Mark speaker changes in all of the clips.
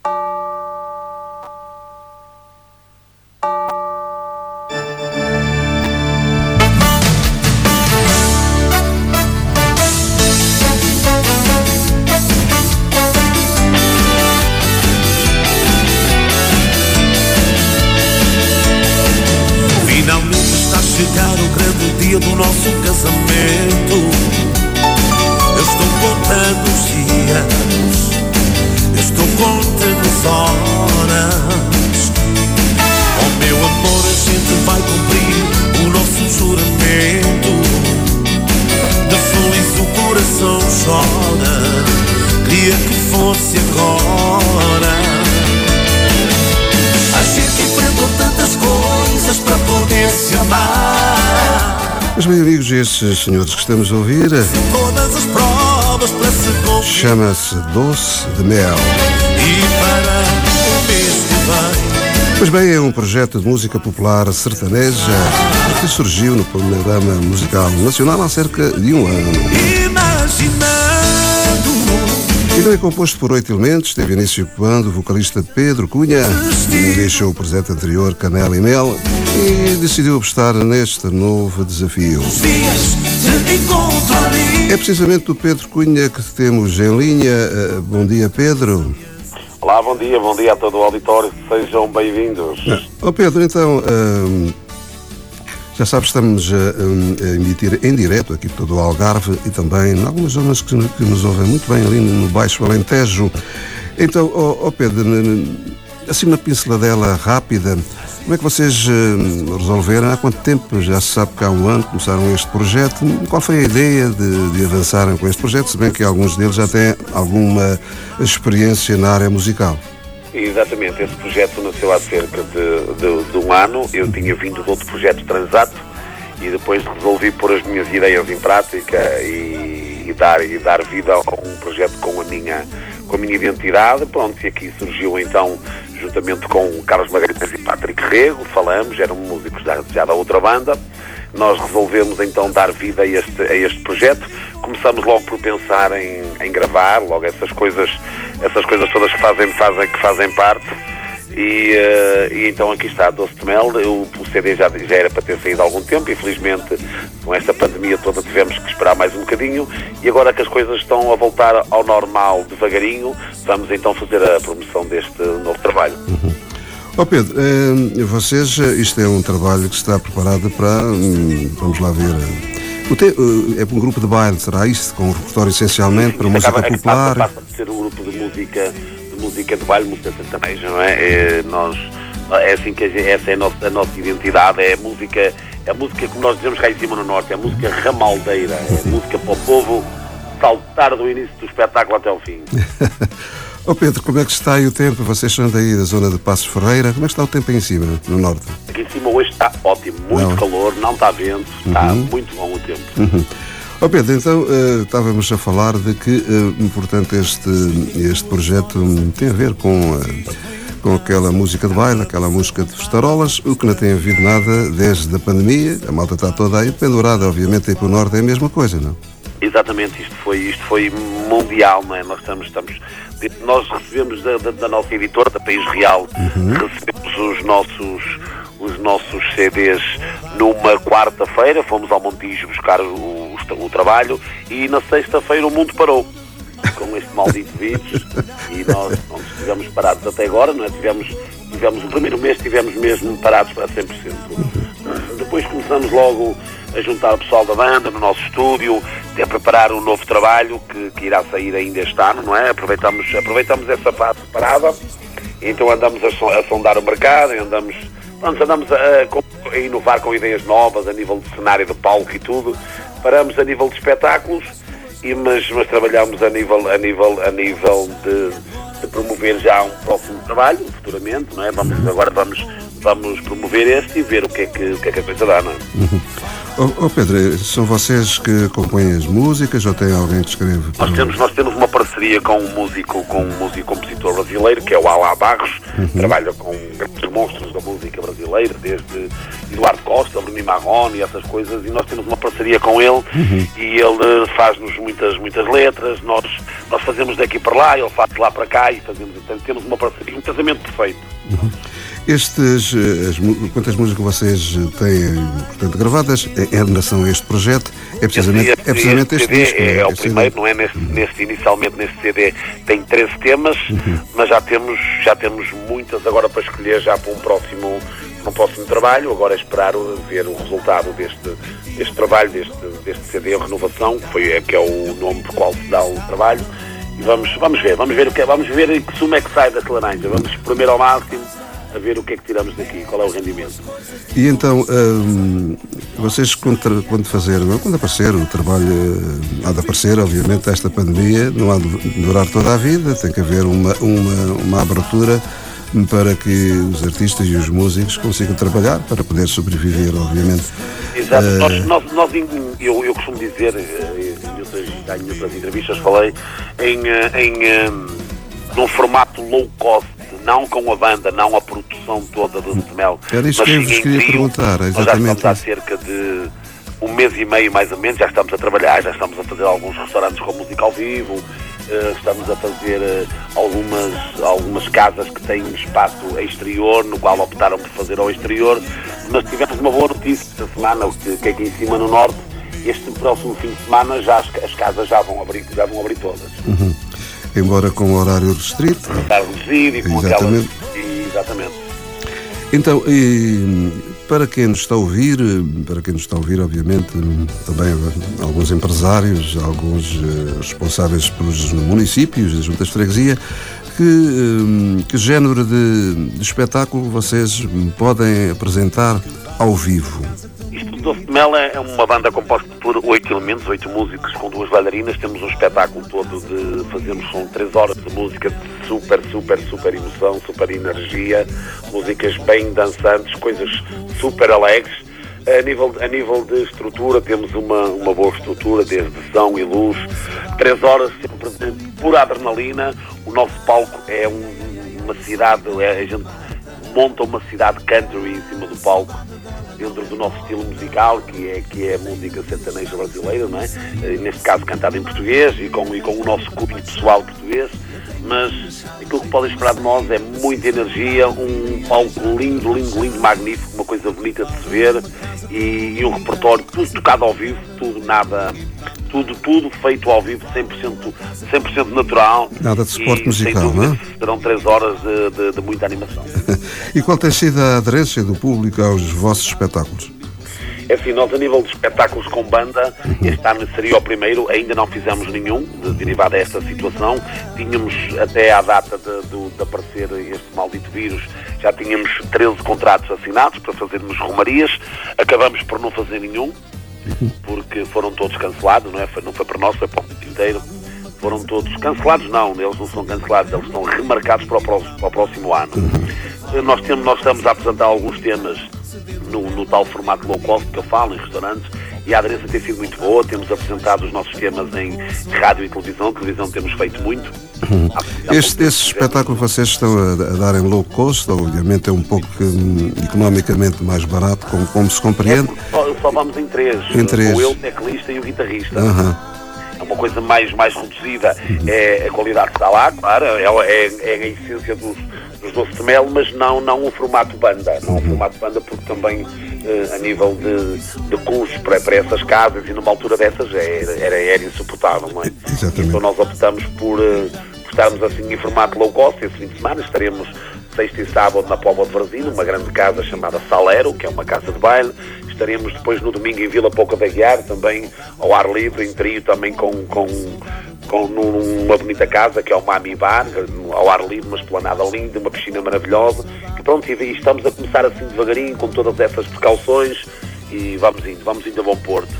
Speaker 1: Chegar o grande dia do nosso casamento. Eu estou contando os dias, eu estou contando as horas. Oh meu amor, a gente vai cumprir o nosso juramento. De feliz o coração chora, queria que fosse agora. A gente enfrentou tantas coisas para poder se amar.
Speaker 2: Meus bem amigos, estes senhores que estamos a ouvir
Speaker 1: Todas as provas para se cumprir.
Speaker 2: chama-se Doce de Mel.
Speaker 1: E para o mês que vem.
Speaker 2: Pois bem, é um projeto de música popular sertaneja que surgiu no panorama musical nacional há cerca de um ano.
Speaker 1: Imaginando.
Speaker 2: E não é composto por 8 elementos, teve início quando o vocalista Pedro Cunha deixou o projeto anterior, Canela e Mel, e decidiu apostar neste novo desafio. É precisamente o Pedro Cunha que temos em linha. Bom dia, Pedro.
Speaker 3: Olá, bom dia a todo o auditório, sejam bem-vindos.
Speaker 2: Pedro, então, já sabes, estamos a emitir em direto aqui por todo o Algarve e também em algumas zonas que nos ouvem muito bem ali no Baixo Alentejo. Então, Pedro, assim uma pinceladela rápida, como é que vocês resolveram? Há quanto tempo? Já se sabe que há um ano começaram este projeto. Qual foi a ideia de avançarem com este projeto, se bem que alguns deles já têm alguma experiência na área musical?
Speaker 3: Exatamente, esse projeto nasceu há cerca de um ano. Eu tinha vindo de outro projeto, Transato, e depois resolvi pôr as minhas ideias em prática e dar vida a um projeto com a minha identidade. Pronto, e aqui surgiu então, juntamente com Carlos Magalhães e Patrick Rego, falamos, eram músicos já da outra banda. Nós resolvemos então dar vida a este projeto. Começamos logo por pensar em gravar, logo essas coisas todas que fazem parte. E então aqui está, Doce de Mel. O CD já era para ter saído há algum tempo. Infelizmente, com esta pandemia toda, tivemos que esperar mais um bocadinho. E agora que as coisas estão a voltar ao normal devagarinho, vamos então fazer a promoção deste novo trabalho.
Speaker 2: Pedro, vocês, isto é um trabalho que está preparado para, vamos lá ver, é um grupo de baile, será isto? Com um repertório essencialmente para música popular?
Speaker 3: Passa a ser um grupo de música de baile, música sertaneja, não é? É assim que essa é a nossa identidade, é a música como nós dizemos cá em cima no Norte, é a música ramaldeira, é a música para o povo saltar do início do espetáculo até ao fim.
Speaker 2: Pedro, como é que está aí o tempo? Vocês são daí da zona de Passos Ferreira, como é que está o tempo aí em cima, no Norte?
Speaker 3: Aqui em cima hoje está ótimo, muito calor, não está vento, está muito bom o tempo.
Speaker 2: Pedro, então estávamos a falar de que, portanto, este projeto tem a ver com aquela música de baile, aquela música de festarolas, o que não tem havido nada desde a pandemia. A malta está toda aí pendurada, obviamente, aí para o Norte é a mesma coisa, não?
Speaker 3: Exatamente, isto foi mundial, não é? Nós recebemos da nossa editora, da País Real, recebemos os nossos CDs numa quarta-feira, fomos ao Montijo buscar o trabalho e na sexta-feira o mundo parou com este maldito vírus e nós não estivemos parados até agora, não é? Tivemos o primeiro mês estivemos mesmo parados para 100%. Depois começamos logo a juntar o pessoal da banda no nosso estúdio, a preparar um novo trabalho que irá sair ainda este ano, não é? Aproveitamos essa fase parada, então andamos a sondar o mercado, andamos a inovar com ideias novas a nível de cenário, de palco e tudo. Paramos a nível de espetáculos, mas trabalhamos a nível de promover já um próximo trabalho, futuramente, não é? Vamos promover este e ver o que é que a coisa dá, não é?
Speaker 2: Pedro, são vocês que compõem as músicas ou tem alguém que escreve?
Speaker 3: Nós temos uma parceria com um músico compositor brasileiro, que é o Alá Barros, trabalha com grandes monstros da música brasileira, desde Eduardo Costa, Bruno Marrone e essas coisas, e nós temos uma parceria com ele, e ele faz-nos muitas letras, nós fazemos daqui para lá, ele faz de lá para cá, e temos uma parceria, um casamento perfeito.
Speaker 2: Quantas músicas vocês têm, portanto, gravadas em relação a este projeto? É precisamente este disco.
Speaker 3: É o primeiro, não é? Inicialmente neste CD tem 13 temas, mas já temos muitas agora para escolher já para um próximo trabalho. Agora é esperar ver o resultado deste trabalho, deste CD, a Renovação, que é o nome por qual se dá o trabalho. E vamos ver que sumo é que sai dessa laranja. Vamos espremer ao máximo a ver o que é que tiramos daqui, qual é o rendimento.
Speaker 2: E então, vocês quando aparecer o trabalho, há de aparecer, obviamente, esta pandemia, não há de durar toda a vida, tem que haver uma abertura para que os artistas e os músicos consigam trabalhar, para poder sobreviver, obviamente.
Speaker 3: Exato, eu costumo dizer, em outras entrevistas falei, num formato low cost, não com a banda, não a produção toda do Mel.
Speaker 2: Era isso que eu vos queria perguntar, exatamente.
Speaker 3: Nós já estamos há cerca de um mês e meio, mais ou menos, já estamos a trabalhar, já estamos a fazer alguns restaurantes com música ao vivo, estamos a fazer algumas casas que têm espaço exterior, no qual optaram por fazer ao exterior, mas tivemos uma boa notícia esta semana, que aqui em cima no Norte, este próximo fim de semana já as casas já vão abrir todas.
Speaker 2: Embora com horário restrito.
Speaker 3: Está reduzido e com aquelas... Exatamente.
Speaker 2: Então, para quem nos está a ouvir, obviamente, também alguns empresários, alguns responsáveis pelos municípios, das juntas de freguesia, que género de espetáculo vocês podem apresentar ao vivo?
Speaker 3: Doce de Mel é uma banda composta por 8 elementos, 8 músicos com 2 bailarinas. Temos um espetáculo todo são 3 horas de música de super emoção, super energia, músicas bem dançantes, coisas super alegres. A nível de estrutura, temos uma boa estrutura, desde som e luz. 3 horas sempre pura adrenalina. O nosso palco é uma cidade, a gente monta uma cidade country em cima do palco, dentro do nosso estilo musical, que é a música sertaneja brasileira, não é? Neste caso cantada em português e com o nosso cunho pessoal português, mas aquilo que podem esperar de nós é muita energia, um palco lindo, magnífico, uma coisa bonita de se ver, e um repertório tudo tocado ao vivo, tudo feito ao vivo, 100% natural.
Speaker 2: Nada de suporte musical, não é?
Speaker 3: Serão 3 horas de muita animação.
Speaker 2: E qual tem sido a aderência do público aos vossos espetáculos?
Speaker 3: É assim, nós a nível de espetáculos com banda, este ano seria o primeiro, ainda não fizemos nenhum, derivado a esta situação. Tínhamos até à data de aparecer este maldito vírus, já tínhamos 13 contratos assinados para fazermos romarias, acabamos por não fazer nenhum, porque foram todos cancelados, não foi para nós, foi para o mundo inteiro. Foram todos cancelados, não, eles não são cancelados, eles estão remarcados para o próximo ano. Nós estamos a apresentar alguns temas no tal formato low cost que eu falo, em restaurantes, e a aderência tem sido muito boa. Temos apresentado os nossos temas em rádio e televisão temos feito muito.
Speaker 2: Esse espetáculo que vocês estão a dar em low cost, obviamente é um pouco economicamente mais barato, como se compreende.
Speaker 3: Só vamos em três. O eu, o teclista e o guitarrista. É uma coisa mais reduzida. É a qualidade que está lá, claro, é a essência dos Doce de Mel, mas não um formato banda. Não um formato banda, porque também a nível de custos para essas casas, e numa altura dessas era insuportável, não é?
Speaker 2: Exatamente.
Speaker 3: Então nós optamos por estarmos assim em formato low cost. Esse fim de semana estaremos sexta e sábado na Póvoa de Varzim, uma grande casa chamada Salero, que é uma casa de baile. Estaremos depois no domingo em Vila Pouca da Guiar, também ao ar livre, em trio, também com numa bonita casa que é o Mami Bar, ao ar livre, uma esplanada linda, uma piscina maravilhosa, e pronto, e estamos a começar assim devagarinho, com todas essas precauções, e vamos indo a bom porto.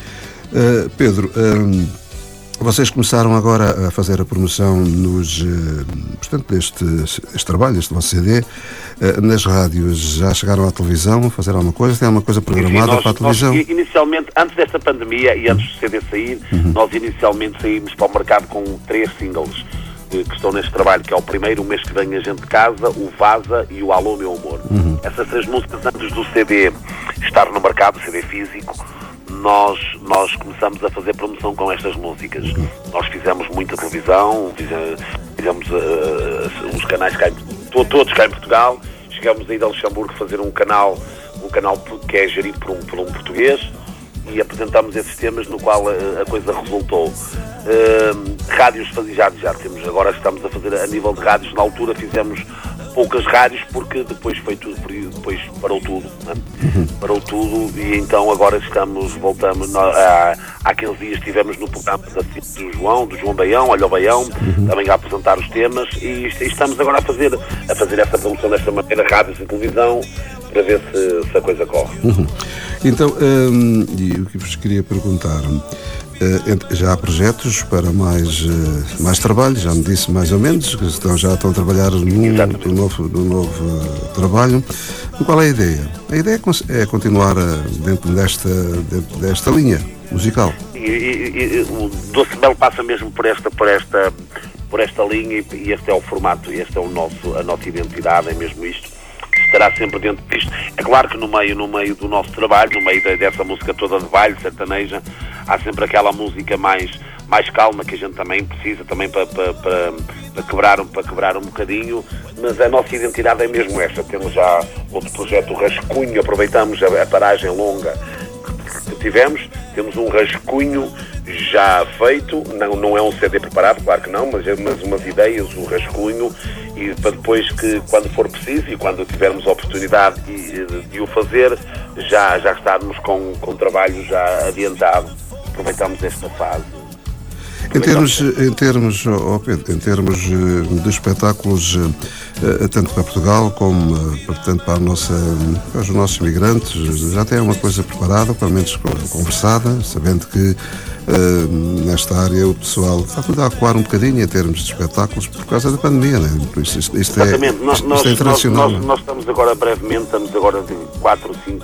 Speaker 2: Pedro, vocês começaram agora a fazer a promoção portanto, este trabalho, este vosso CD, nas rádios. Já chegaram à televisão a fazer alguma coisa? Tem alguma coisa programada para a televisão?
Speaker 3: Nós, inicialmente, antes desta pandemia e antes do CD sair, nós inicialmente saímos para o mercado com 3 singles. que estão neste trabalho, que é o primeiro, O Mês que Vem a Gente de Casa, o Vaza e o Alô Meu Amor. Essas 3 músicas, antes do CD estar no mercado, o CD físico, nós começamos a fazer promoção com estas músicas. Nós fizemos muita televisão, fizemos os canais todos cá em Portugal. Chegamos aí de Luxemburgo a fazer um canal que é gerido por um português, e apresentamos esses temas, no qual a coisa resultou. Rádios já temos, agora estamos a fazer a nível de rádios. Na altura fizemos poucas rádios, porque depois parou tudo, né? Parou tudo, e então agora voltamos. Há 15 dias estivemos no programa do João Baião, Olha o Baião, também a apresentar os temas, e estamos agora a fazer essa promoção desta maneira, rádios e televisão, para ver se a coisa corre.
Speaker 2: Então, e o que vos queria perguntar, já há projetos para mais trabalho, já me disse mais ou menos, que já estão a trabalhar no novo trabalho. Qual é a ideia? A ideia é continuar dentro desta linha musical.
Speaker 3: E o Doce Mel passa mesmo por esta linha, e este é o formato, este é a nossa identidade, é mesmo isto. Estará sempre dentro disto. É claro que no meio do nosso trabalho, no meio dessa música toda de baile, sertaneja, há sempre aquela música mais calma, que a gente também precisa, também para quebrar um bocadinho, mas a nossa identidade é mesmo essa. Temos já outro projeto, o Rascunho, aproveitamos a paragem longa que tivemos, temos um rascunho já feito, não é um CD preparado, claro que não, mas umas ideias, o rascunho, e para depois, que quando for preciso e quando tivermos a oportunidade de o fazer, já estarmos com o trabalho já adiantado. Aproveitamos esta fase.
Speaker 2: Em termos de espetáculos, tanto para Portugal como portanto, para os nossos imigrantes, já tem uma coisa preparada, pelo menos conversada, sabendo que nesta área o pessoal está tudo a acuar um bocadinho em termos de espetáculos por causa da pandemia, não é? Isto é internacional.
Speaker 3: Nós estamos agora brevemente, de 4, 5,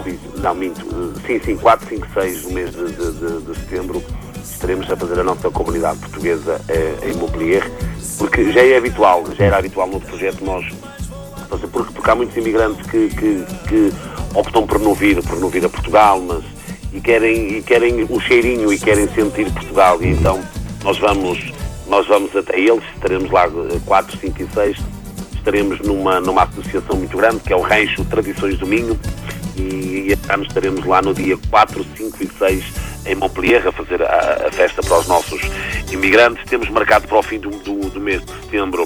Speaker 3: 6 do mês de setembro. Estaremos a fazer a nossa comunidade portuguesa em Montpellier, porque já era habitual no outro projeto porque há muitos imigrantes que optam por não vir a Portugal, e querem o cheirinho e querem sentir Portugal, e então nós vamos até eles. Estaremos lá 4, 5 e 6, estaremos numa associação muito grande, que é o Rancho Tradições do Minho, e este ano estaremos lá no dia 4, 5 e 6 em Montpellier a fazer a festa para os nossos imigrantes. Temos marcado para o fim do mês de setembro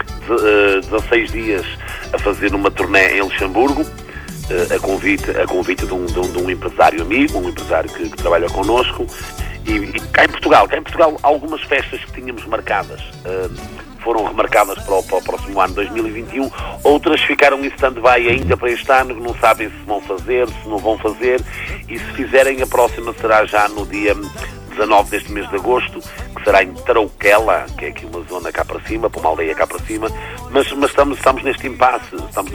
Speaker 3: 16 dias a fazer uma turnê em Luxemburgo, a convite de um empresário amigo, um empresário que trabalha connosco, e cá em Portugal algumas festas que tínhamos marcadas foram remarcadas para o próximo ano, 2021, outras ficaram em stand-by ainda para este ano, que não sabem se vão fazer, se não vão fazer, e se fizerem, a próxima será já no dia 19 deste mês de agosto, que será em Tarouquela, que é aqui uma zona cá para cima, para uma aldeia cá para cima, mas estamos neste impasse,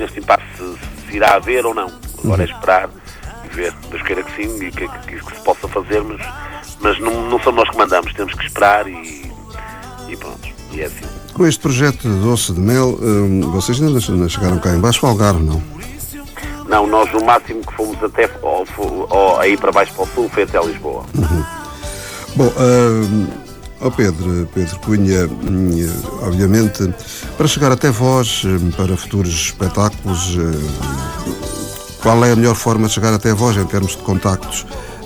Speaker 3: se irá haver ou não. Agora é esperar e ver, Deus queira que sim, e que se possa fazer, mas não somos nós que mandamos, temos que esperar e pronto, e é assim.
Speaker 2: Com este projeto de Doce de Mel, vocês ainda chegaram cá em baixo, ao Algarve, não?
Speaker 3: Não, nós o máximo que fomos até aí para baixo para o sul foi até Lisboa.
Speaker 2: Bom, Pedro Cunha, obviamente, para chegar até vós, para futuros espetáculos, qual é a melhor forma de chegar até vós em termos de contactos?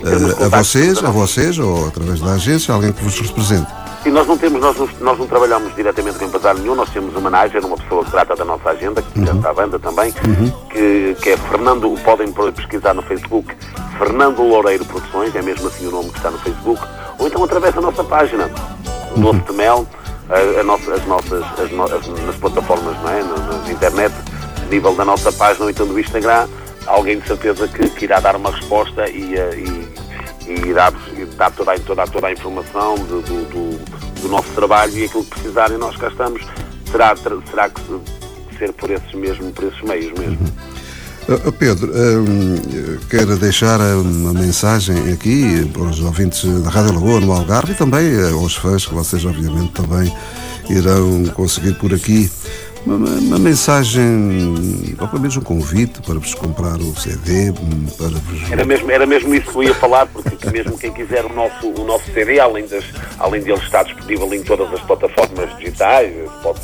Speaker 2: A vocês ou através da agência, alguém que vos represente?
Speaker 3: Sim, nós não trabalhamos diretamente com empresário nenhum, nós temos um manager, uma pessoa que trata da nossa agenda, que canta a banda também, que é Fernando, podem pesquisar no Facebook, Fernando Loureiro Produções, é mesmo assim o nome que está no Facebook, ou então através da nossa página, Doce de Mel, nas plataformas, não é? Na internet, a nível da nossa página ou então do Instagram, alguém de certeza que irá dar uma resposta e dar toda a informação do nosso trabalho, e aquilo que precisarem, nós cá estamos. Será que ser por esses meios mesmo.
Speaker 2: Pedro, quero deixar uma mensagem aqui para os ouvintes da Rádio Lagoa, no Algarve, e também aos fãs, que vocês obviamente também irão conseguir por aqui uma mensagem, ou pelo menos um convite para vos comprar o CD, para vos...
Speaker 3: Era mesmo isso que eu ia falar, porque mesmo quem quiser o nosso CD, além de ele estar disponível em todas as plataformas digitais,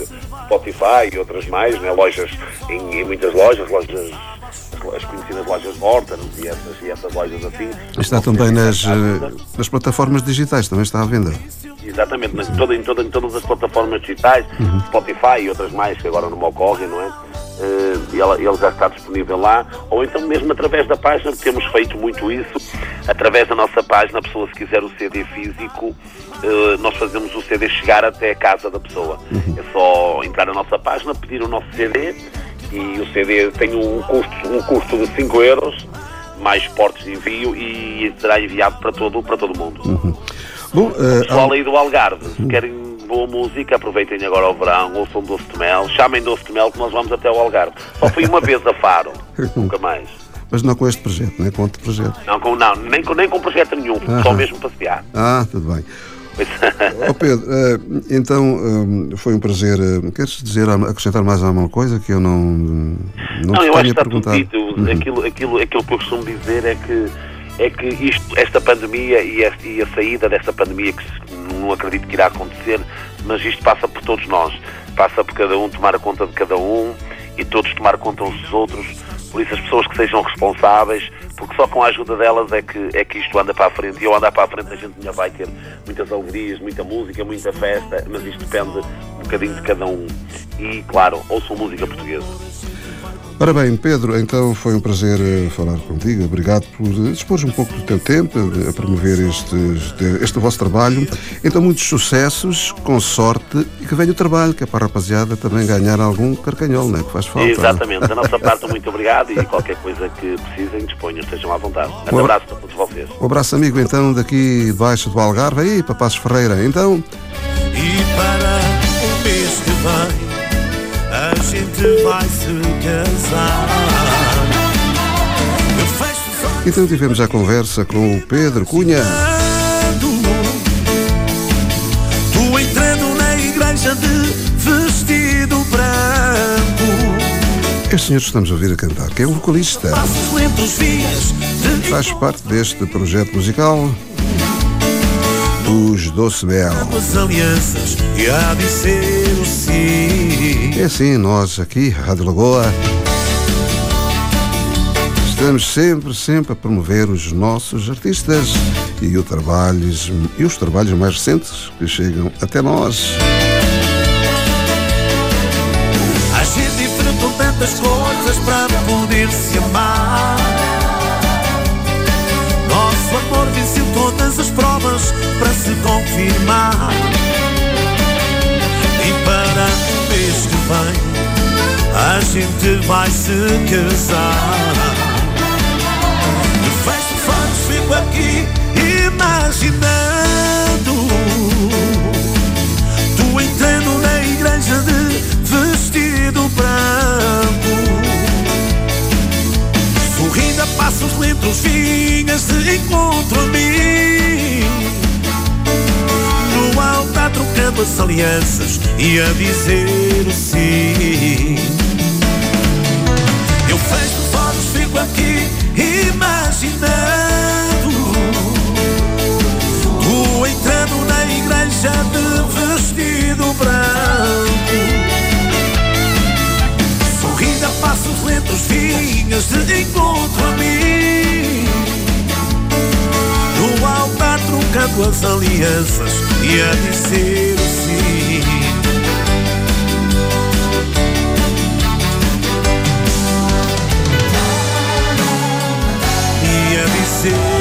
Speaker 3: Spotify e outras mais, né? Lojas, em muitas lojas, as conhecidas lojas Hortons e essas lojas assim.
Speaker 2: Está também nas plataformas digitais, também está à venda.
Speaker 3: Exatamente, em todas as plataformas digitais, Spotify e outras mais que agora não me ocorrem, não é? Ele já está disponível lá, ou então mesmo através da página, temos feito muito isso, através da nossa página, a pessoa se quiser o CD físico, nós fazemos o CD chegar até a casa da pessoa. É só entrar na nossa página, pedir o nosso CD, e o CD tem um custo de 5 euros, mais portos de envio, e será enviado para todo o mundo.
Speaker 2: Bom,
Speaker 3: o pessoal aí do Algarve, se querem boa música, aproveitem agora o verão, ouçam Doce de Mel, chamem Doce de Mel que nós vamos até o Algarve. Só fui uma vez a Faro, nunca mais.
Speaker 2: Mas não com este projeto, não é com outro projeto?
Speaker 3: Nem com projeto nenhum, só mesmo passear.
Speaker 2: Tudo bem. Pedro, então foi um prazer. Queres acrescentar mais alguma coisa que eu não
Speaker 3: eu acho que está
Speaker 2: perguntado?
Speaker 3: tudo dito. Aquilo que eu costumo dizer é que esta pandemia e a saída desta pandemia, que não acredito que irá acontecer, mas isto passa por todos nós. Passa por cada um tomar conta de cada um e todos tomar conta uns dos outros. Por isso as pessoas que sejam responsáveis, porque só com a ajuda delas é que isto anda para a frente. E ao andar para a frente a gente ainda vai ter muitas alegrias, muita música, muita festa, mas isto depende um bocadinho de cada um. E claro, ouçam música portuguesa.
Speaker 2: Ora bem, Pedro, então foi um prazer falar contigo. Obrigado por dispor um pouco do teu tempo a promover este vosso trabalho. Então, muitos sucessos, com sorte, e que venha o trabalho, que é para a rapaziada também ganhar algum carcanhol, não é? Que faz falta.
Speaker 3: Exatamente. Da nossa parte, muito obrigado, e qualquer coisa que precisem, disponham, estejam à vontade. Um abraço para todos vocês.
Speaker 2: Um abraço, amigo, então, daqui debaixo do Algarve, aí para Passos Ferreira. Então...
Speaker 1: E para o mês que vem a gente vai se casar.
Speaker 2: Então tivemos a conversa com o Pedro Cunha.
Speaker 1: Tu entrando na igreja de vestido branco.
Speaker 2: Este senhor que estamos a ouvir a cantar, que é um vocalista,
Speaker 1: Passos lentos, vias de...
Speaker 2: faz parte deste projeto musical Os Doce Mel.
Speaker 1: As alianças e a dizer o sim.
Speaker 2: É assim, nós aqui, Rádio Lagoa, estamos sempre a promover os nossos artistas e os trabalhos mais recentes que chegam até nós.
Speaker 1: A gente enfrentou tantas coisas para poder se amar. Nosso amor venceu todas as provas para se confirmar. E para o mês que vem a gente vai se casar. De fecho os olhos, fico aqui imaginando tu entrando na igreja de vestido branco, sorrindo a passos lentos, vinhas de encontro a mim. No altar trocando as alianças e a dizer o sim. Eu fecho os olhos, fico aqui imaginando tu entrando na igreja de vestido branco, sorrindo a passos lentos, vinhas de encontro a mim. No altar trocando as alianças e a dizer o sim. E a dizer